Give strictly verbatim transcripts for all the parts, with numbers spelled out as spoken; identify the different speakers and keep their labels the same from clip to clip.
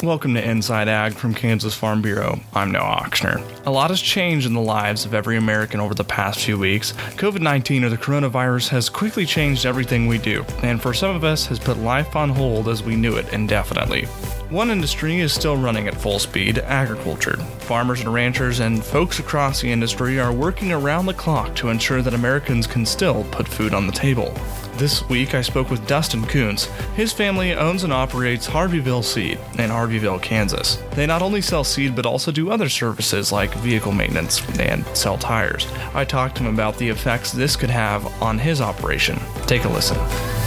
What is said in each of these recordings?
Speaker 1: Welcome to Inside Ag from Kansas Farm Bureau. I'm Noah Ochsner. A lot has changed in the lives of every American over the past few weeks. covid nineteen or the coronavirus has quickly changed everything we do, and for some of us has put life on hold as we knew it indefinitely. One industry is still running at full speed, agriculture. Farmers and ranchers and folks across the industry are working around the clock to ensure that Americans can still put food on the table. This week, I spoke with Dustin Kuntz. His family owns and operates Harveyville Seed in Harveyville, Kansas. They not only sell seed, but also do other services like vehicle maintenance and sell tires. I talked to him about the effects this could have on his operation. Take a listen.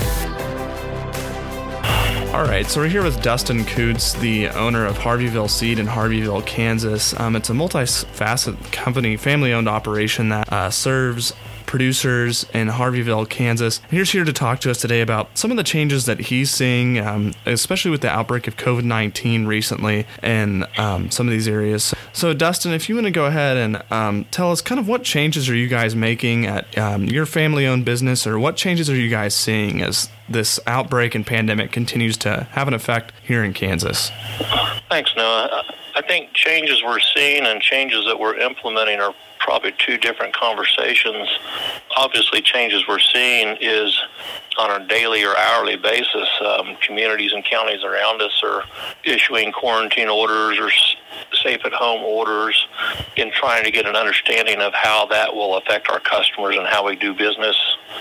Speaker 1: All right, so we're here with Dustin Kuntz, the owner of Harveyville Seed in Harveyville, Kansas. Um, it's a multi-faceted company, family-owned operation that uh, serves producers in Harveyville, Kansas. He's here to talk to us today about some of the changes that he's seeing, um, especially with the outbreak of covid nineteen recently in um, some of these areas. So, Dustin, if you want to go ahead and um, tell us kind of what changes are you guys making at um, your family-owned business, or what changes are you guys seeing as this outbreak and pandemic continues to have an effect here in Kansas?
Speaker 2: Thanks, Noah. I think changes we're seeing and changes that we're implementing are probably two different conversations. Obviously, changes we're seeing is on a daily or hourly basis. Um, communities and counties around us are issuing quarantine orders or safe-at-home orders in trying to get an understanding of how that will affect our customers and how we do business.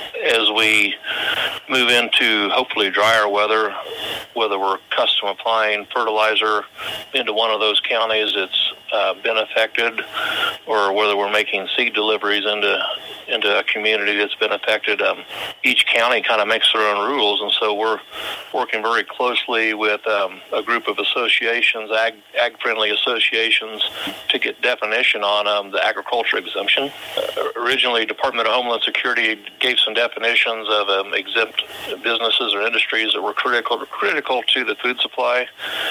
Speaker 2: As we move into hopefully drier weather, whether we're custom applying fertilizer into one of those counties that's uh, been affected, or whether we're making seed deliveries into into a community that's been affected, um, each county kind of makes their own rules, and so we're working very closely with um, a group of associations, ag, ag-friendly associations, to get definition on um, the agriculture exemption. Uh, originally, Department of Homeland Security gave some definitions of um, exempt businesses or industries that were critical critical to the food supply,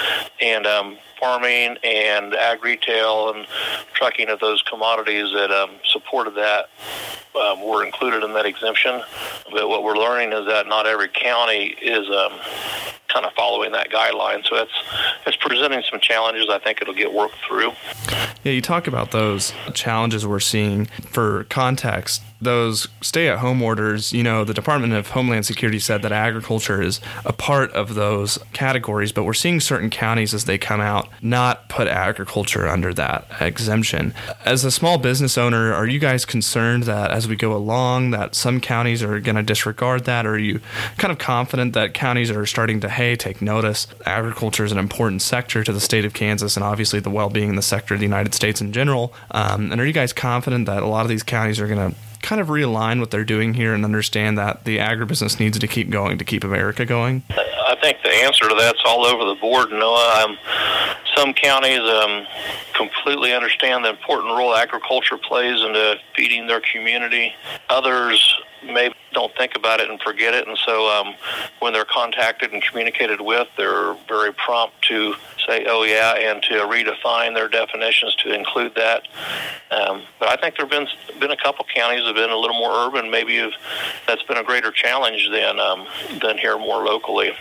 Speaker 2: and um, farming and ag retail and trucking of those commodities that um, supported that um, were included in that exemption. But what we're learning is that not every county is um, kind of following that guideline. So it's it's presenting some challenges. I think it'll get worked through.
Speaker 1: Yeah, you talk about those challenges we're seeing. For context, those stay-at-home orders, you know, the Department of Homeland Security said that agriculture is a part of those categories, but we're seeing certain counties as they come out not put agriculture under that exemption. As a small business owner, are you guys concerned that as we go along that some counties are going to disregard that, or are you kind of confident that counties are starting to, hey, take notice? Agriculture is an important sector to the state of Kansas and obviously the well-being in the sector of the United States in general. Um, and are you guys confident that a lot of these counties are going to kind of realign what they're doing here and understand that the agribusiness needs to keep going to keep America going?
Speaker 2: I think the answer to that's all over the board, Noah. Um, some counties um, completely understand the important role agriculture plays into feeding their community. Others maybe don't think about it and forget it, and so um, when they're contacted and communicated with, they're very prompt to say, oh yeah, and to redefine their definitions to include that. Um, but I think there have been been a couple counties that have been a little more urban, maybe have, that's been a greater challenge than um, than here more locally.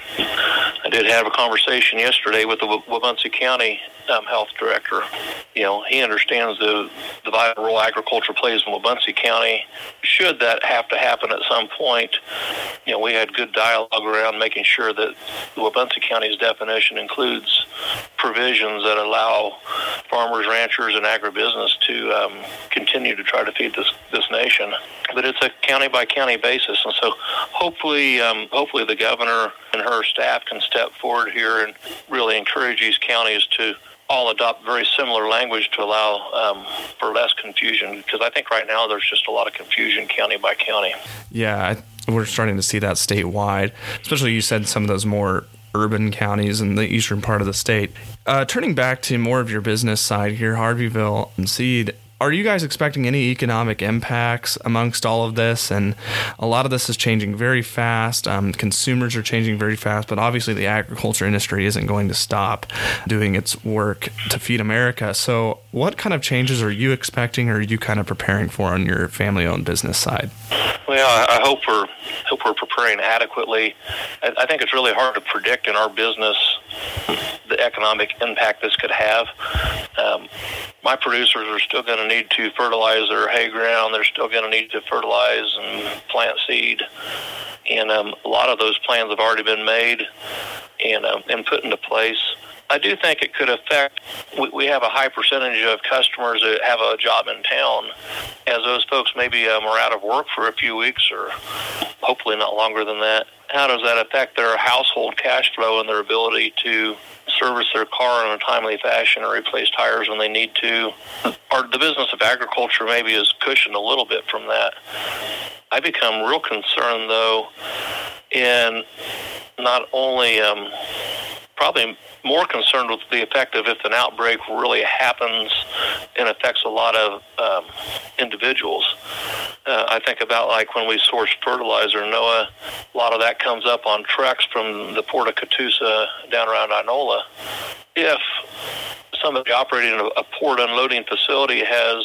Speaker 2: I did have a conversation yesterday with the Wabaunsee County um, health director. You know, he understands the, the vital role agriculture plays in Wabaunsee County. Should that have to happen at some point, you know, we had good dialogue around making sure that the Wabaunsee County's definition includes provisions that allow farmers, ranchers, and agribusiness to um, continue to try to feed this this nation. But it's a county by county basis, and so hopefully, um, hopefully the governor and her staff can step forward here and really encourage these counties to all adopt very similar language to allow um, for less confusion, because I think right now there's just a lot of confusion county by county.
Speaker 1: Yeah, I, we're starting to see that statewide, especially you said some of those more urban counties in the eastern part of the state. Uh, turning back to more of your business side here, Harveyville Seed, are you guys expecting any economic impacts amongst all of this? And a lot of this is changing very fast. Um, consumers are changing very fast, but obviously the agriculture industry isn't going to stop doing its work to feed America. So what kind of changes are you expecting, or are you kind of preparing for on your family-owned business side?
Speaker 2: Well, I hope we're hope we're preparing adequately. I think it's really hard to predict in our business the the economic impact this could have. Um, my producers are still going to need to fertilize their hay ground. They're still going to need to fertilize and plant seed. And um, a lot of those plans have already been made and, um, and put into place. I do think it could affect, we, we have a high percentage of customers that have a job in town. As those folks maybe um, are out of work for a few weeks or hopefully not longer than that, how does that affect their household cash flow and their ability to service their car in a timely fashion or replace tires when they need to? Or the business of agriculture maybe is cushioned a little bit from that. I become real concerned, though, in not only um, probably more concerned with the effect of if an outbreak really happens and affects a lot of um, individuals. Uh, I think about like when we source fertilizer, Noah, a lot of that comes up on trucks from the port of Catoosa down around Inola. If somebody operating a port unloading facility has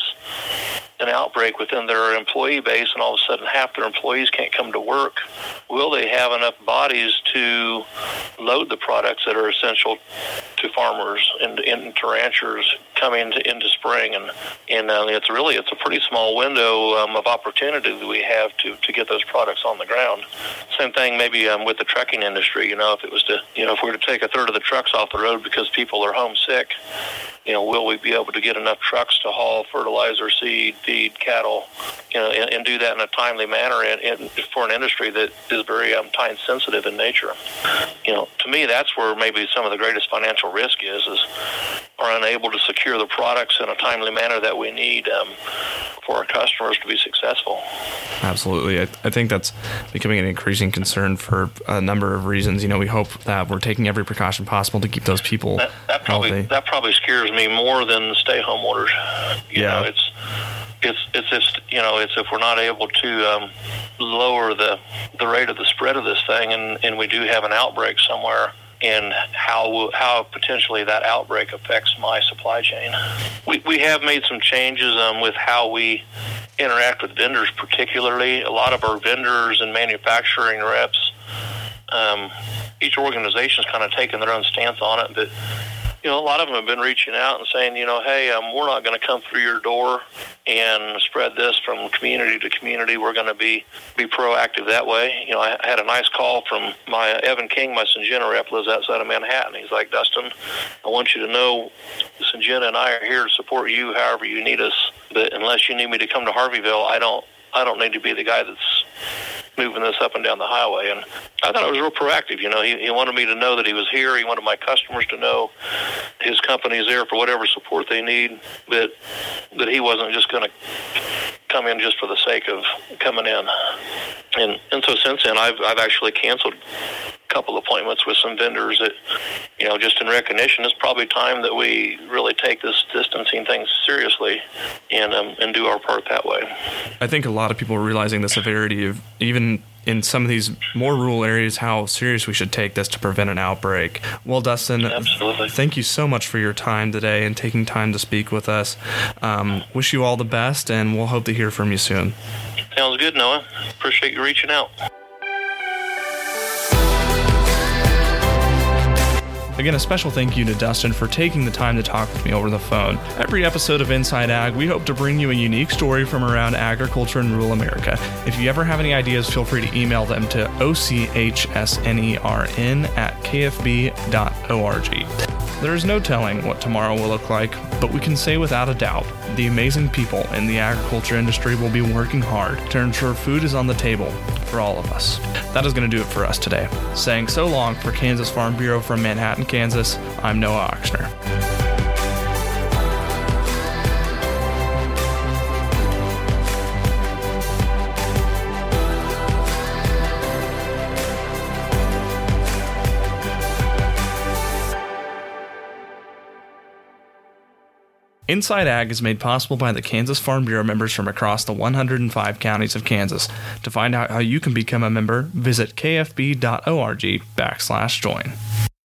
Speaker 2: an outbreak within their employee base and all of a sudden half their employees can't come to work, will they have enough bodies to load the products that are essential to farmers and, and to ranchers coming to, into spring? And, and uh, it's really, it's a pretty small window um, of opportunity that we have to, to get those products on the ground. Same thing maybe um, with the trucking industry. You know, if it was to, you know, if we were to take a third of the trucks off the road because people are homesick, you know, will we be able to get enough trucks to haul fertilizer, seed, feed cattle, you know, and, and do that in a timely manner and, and for an industry that is very um, time sensitive in nature? You know, to me, that's where maybe some of the greatest financial risk is, is are unable to secure the products in a timely manner that we need um, for our customers to be successful.
Speaker 1: Absolutely. I, I think that's becoming an increasing concern for a number of reasons. You know, we hope that we're taking every precaution possible to keep those people
Speaker 2: that, that probably,
Speaker 1: healthy.
Speaker 2: That probably scares me more than the stay-home orders. You
Speaker 1: yeah.
Speaker 2: know, it's it's it's just, you know, it's if we're not able to um, lower the the rate of the spread of this thing, and, and we do have an outbreak somewhere, and how how potentially that outbreak affects my supply chain. We we have made some changes um, with how we interact with vendors, particularly. A lot of our vendors and manufacturing reps, um, each organization's kind of taken their own stance on it, but you know, a lot of them have been reaching out and saying, you know, hey, um, we're not going to come through your door and spread this from community to community. We're going to be, be proactive that way. You know, I had a nice call from my Evan King, my Syngenta rep, lives outside of Manhattan. He's like, Dustin, I want you to know Syngenta and I are here to support you however you need us. But unless you need me to come to Harveyville, I don't, I don't need to be the guy that's moving this up and down the highway. And I thought it was real proactive. You know, he, he wanted me to know that he was here. He wanted my customers to know his company is there for whatever support they need, but that he wasn't just going to come in just for the sake of coming in. And and so since then, I've I've actually canceled a couple appointments with some vendors that, you know, just in recognition, it's probably time that we really take this distancing thing seriously and um, and do our part that way.
Speaker 1: I think a lot of people are realizing the severity of, even in some of these more rural areas, how serious we should take this to prevent an outbreak. Well, Dustin,
Speaker 2: Absolutely.
Speaker 1: Thank you so much for your time today and taking time to speak with us. Um, wish you all the best, and we'll hope to hear from you soon.
Speaker 2: Sounds good, Noah. Appreciate you reaching out.
Speaker 1: Again, a special thank you to Dustin for taking the time to talk with me over the phone. Every episode of Inside Ag, we hope to bring you a unique story from around agriculture in rural America. If you ever have any ideas, feel free to email them to O C H S N E R N at K F B dot org. There is no telling what tomorrow will look like, but we can say without a doubt, the amazing people in the agriculture industry will be working hard to ensure food is on the table for all of us. That is going to do it for us today. Saying so long for Kansas Farm Bureau from Manhattan, Kansas, I'm Noah Ochsner. Inside Ag is made possible by the Kansas Farm Bureau members from across the one hundred five counties of Kansas. To find out how you can become a member, visit K F B dot org backslash join.